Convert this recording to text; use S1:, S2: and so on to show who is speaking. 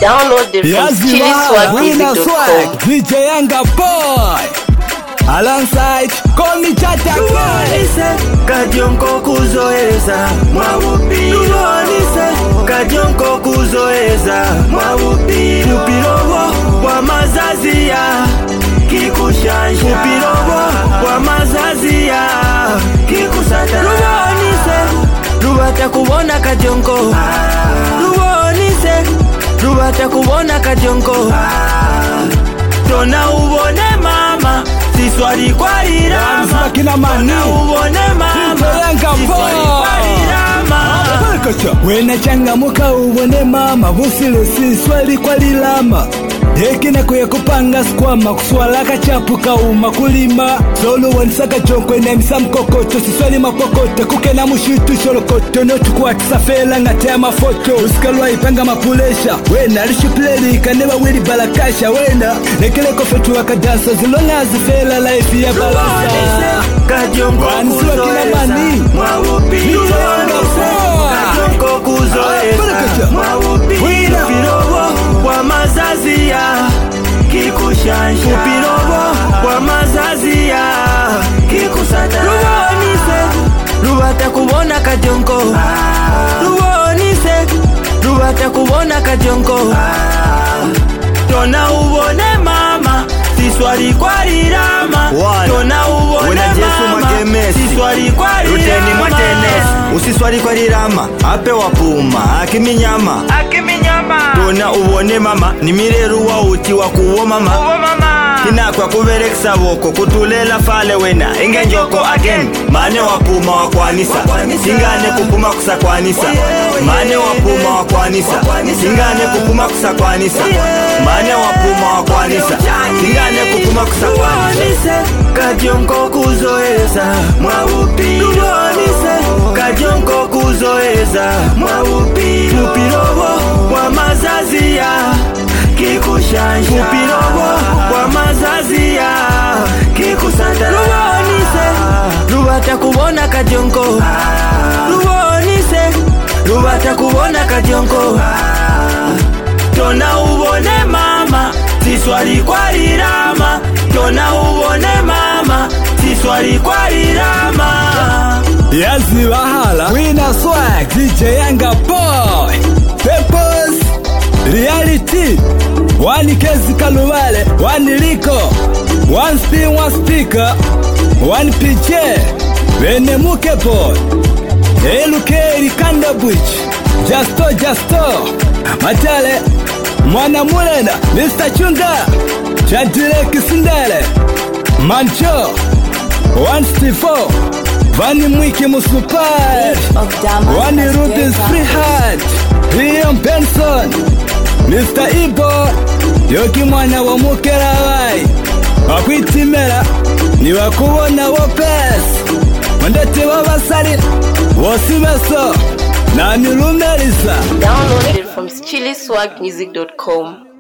S1: Download it from chilliswagmusic.com.
S2: DJ Yanga Boy alongside Call Me Chata
S3: Luonise kadionko kuzoeza mwawupi Luonise kadionko kuzoeza mwawupi Upirobo wa mazazi ya kikushanja Upirobo wa mazazi ya kikusata Luonise Luwata kubona kadionko Luonise Luwata kubona kadionko Tona ubone mama Siswari kwa irama Tona ubone mama Siswari kwa irama
S2: Wena changa muka ubone mama Busile siswari kwa lilama Hekina kuya kupanga skwama Kuswala kachapu kauma kulima Solo wanisaka jonko inemisa mkokoto Siswali mapokoto kukena mushitu sholokoto Notu kwa tisafela ngatea mafoto Usikalwa ipanga mapulesha Wena lishupleri kaneba wili balakasha Wena nekele kofetu wakadansa Zilonga zifela life ya balasa
S3: Kadionko kuzoeza mwawupi Kadionko kuzoeza mwawupi Upirobo wa mazazi ya kikushanja Upirobo wa mazazi ya kikusata Luonise Luwata kubona kadionko Luonise Luwata kubona kadionko Tona ubone mama Siswari kwa lirama Tona ubone mama Siswari kwa
S4: Ruteni mwatenes Usiswari kwa lirama Ape wapuma Akiminyama Tona ubone mama Nimireru wa uti wa kuwo mama Kina kwa kuvereksa woko Kutulela fale wena Inge njoko again Mane wapuma wakwanisa Singane kupuma kusakwanisa Mane wapuma wakwanisa Singane kupuma kusakwanisa Mane wapuma wakwanisa Singane kupuma kusakwanisa
S3: Luonise kadionko kuzoeza mwawupi Luonise kadionko kuzoeza mwawupi Upirobo wa mazazi ya kikushanja Upirobo wa mazazi ya kikusata Luonise Luwata kubona kadionko Luonise Luwata kubona kadionko Tona ubone mama Siswari kwa lirama Tona ubone mama Siswari kwa lirama
S2: Yazi wahala Wina swag DJ Yanga Boy Purpose Reality Wani kezi kaluwale Wani liko One spin one speaker One PJ Wene muke boy Elukeri kanda bwich Justo Matale Mwana mulenda Mr. Chunga Chadile kisindele Mancho 164 Vani mwiki musupad Wani Rubens Freeheart Liam Benson Mr. Ibo Yoki mwana wa mukerawai Wakwitimera ni wakubona wopes Mwandete wabasari Wosibeso Na nilumelisa
S1: Download it from chilliswagmusic.com.